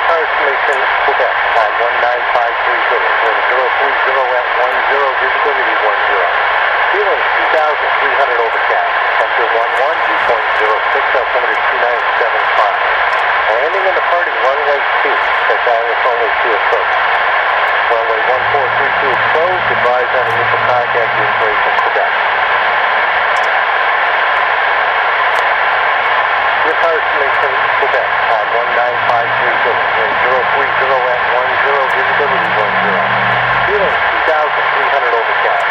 car estimation, Quebec, on 19530, wind 030 at 10, visibility 10. Feeling 2,300 overcast, temperature 11, dew point 06, altimeter 2975. Landing and departing runway 2, check ILS only 2 approach. Runway 1432 is closed, advise on initial contact information, Quebec. Your car estimation, Quebec, on 19530, wind 030 at 10, visibility 10. Feeling 2,300 overcast.